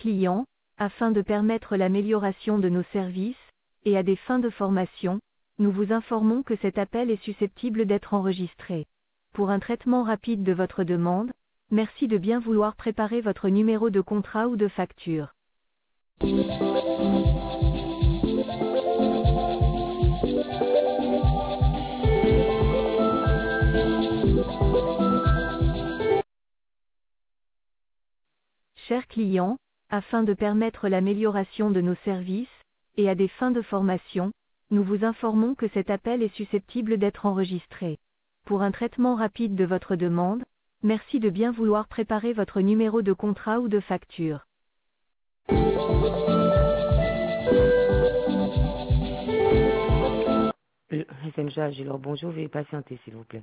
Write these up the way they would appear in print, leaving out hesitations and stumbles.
client, afin de permettre l'amélioration de nos services, et à des fins de formation, nous vous informons que cet appel est susceptible d'être enregistré. Pour un traitement rapide de votre demande, merci de bien vouloir préparer votre numéro de contrat ou de facture. Chers clients, afin de permettre l'amélioration de nos services, et à des fins de formation, nous vous informons que cet appel est susceptible d'être enregistré. Pour un traitement rapide de votre demande, merci de bien vouloir préparer votre numéro de contrat ou de facture. SMJ Agilor, bonjour, veuillez patienter s'il vous plaît.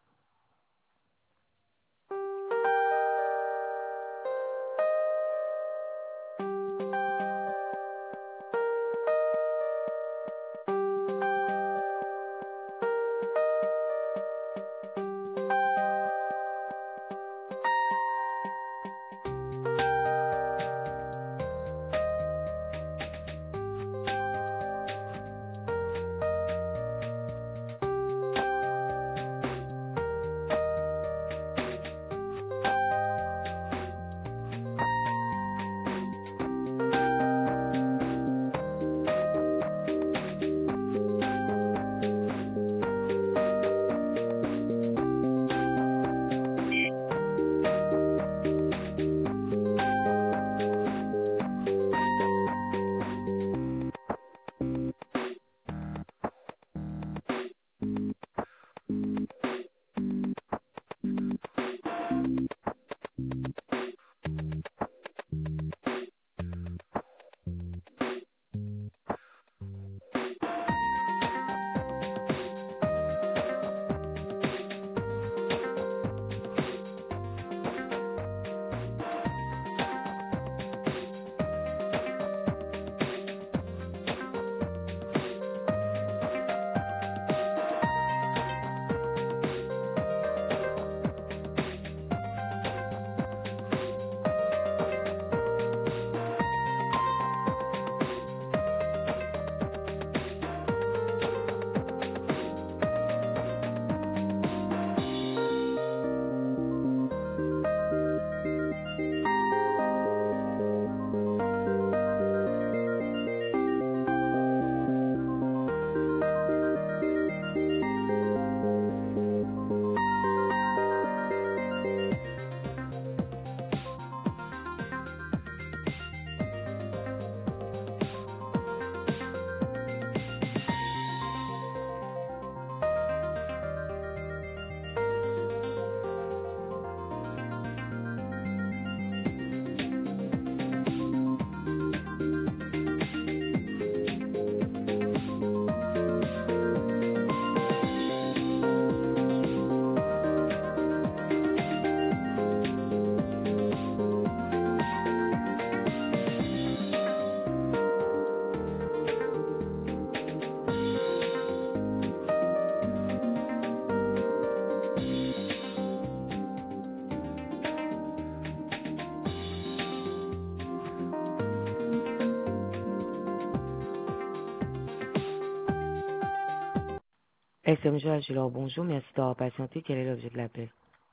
SMJ Agilor, bonjour, merci d'avoir patienté. Quel est l'objet de l'appel?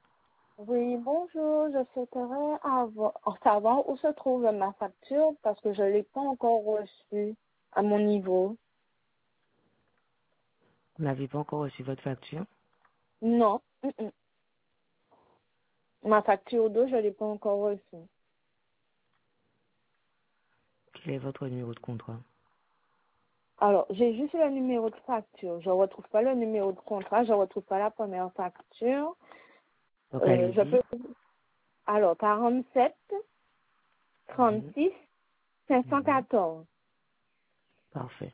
Oui, bonjour. Je souhaiterais savoir où se trouve ma facture parce que je ne l'ai pas encore reçue à mon niveau. Vous n'avez pas encore reçu votre facture? Non. Ma facture d'eau, je ne l'ai pas encore reçue. Quel est votre numéro de contrat? Alors, j'ai juste le numéro de facture. Je ne retrouve pas le numéro de contrat. Je ne retrouve pas la première facture. Donc, allez-y. Alors, 47 36 514. Parfait.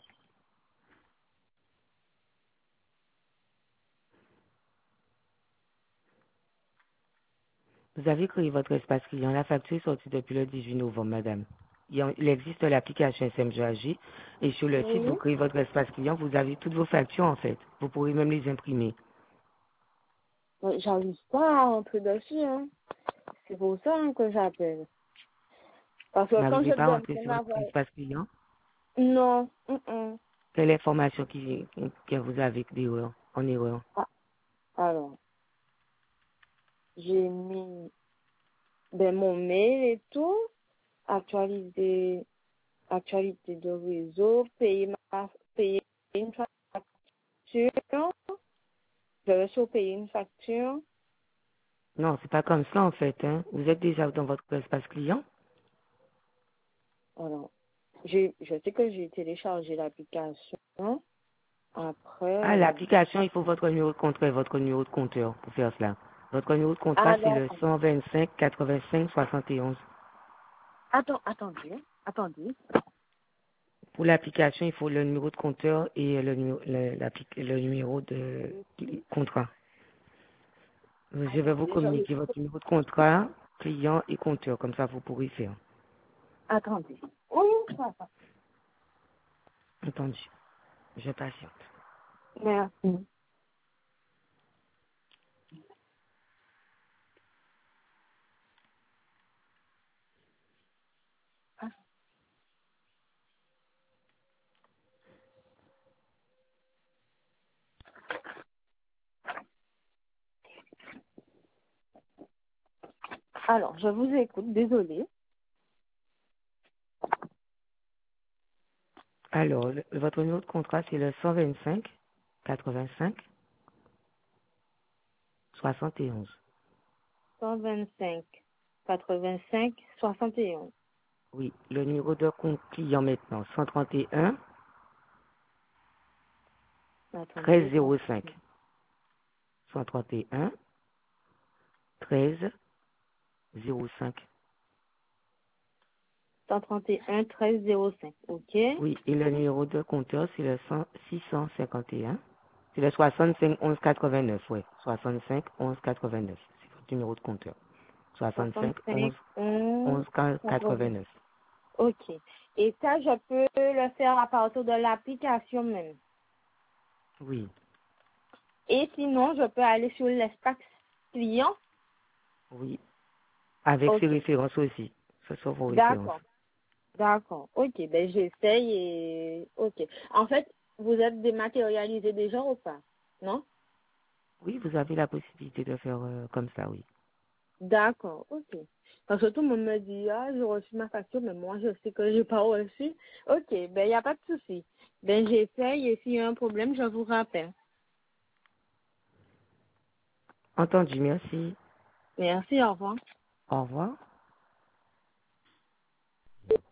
Vous avez créé votre espace client. La facture est sortie depuis le 18 novembre, madame. Il existe l'application SMJAG et sur le site, vous créez votre espace client, vous avez toutes vos factures en fait. Vous pourrez même les imprimer. J'arrive pas à rentrer dessus, hein. C'est pour ça que j'appelle. Parce Vous que quand je n'arrivez pas à demande rentrer sur votre avoir... espace client? Non. Quelle information que vous avez d'erreur, en erreur? Ah, alors, j'ai mis mon mail et tout, actualité de réseau, payer une facture. Je vais sur payer une facture. Non, c'est pas comme ça en fait. Hein. Vous êtes déjà dans votre espace client? Alors, je sais que j'ai téléchargé l'application. Après, Ah, l'application, il faut votre numéro de contrat et votre numéro de compteur pour faire cela. Votre numéro de contrat, ah c'est le d'accord. 125 85 71. Attendez. Pour l'application, il faut le numéro de compteur et le numéro de contrat. Je vais vous Attendez, communiquer votre numéro de contrat, client et compteur. Comme ça, vous pourrez faire. attendez. Oui, ça va. Entendu. Je patiente. Merci. Alors, je vous écoute, désolée. Alors, votre numéro de contrat, c'est le 125 85 71. 125 85 71. Oui, le numéro de compte client maintenant, 131 13 Attendez. 05. 131 13 05. 131 13 05. OK. Oui, et le numéro de compteur, c'est le 651. C'est le 65 11 89, ouais. 65 11 89. C'est votre numéro de compteur. 65 11 65 11 80. 89. OK. Et ça, je peux le faire à partir de l'application même. Oui, Et sinon, je peux aller sur l'espace client. oui. Avec ses OK. références aussi. Ce sont vos références. D'accord. OK. Ben, j'essaye et... OK. En fait, vous êtes dématérialisé déjà ou pas? Non? Oui, vous avez la possibilité de faire comme ça, oui. D'accord. OK. Parce que tout le monde me dit, ah, j'ai reçu ma facture, mais moi, je sais que j'ai pas reçu. OK. Ben, il n'y a pas de souci. Ben, j'essaye et s'il y a un problème, je vous rappelle. Entendu, merci. Merci. Au revoir. Au revoir.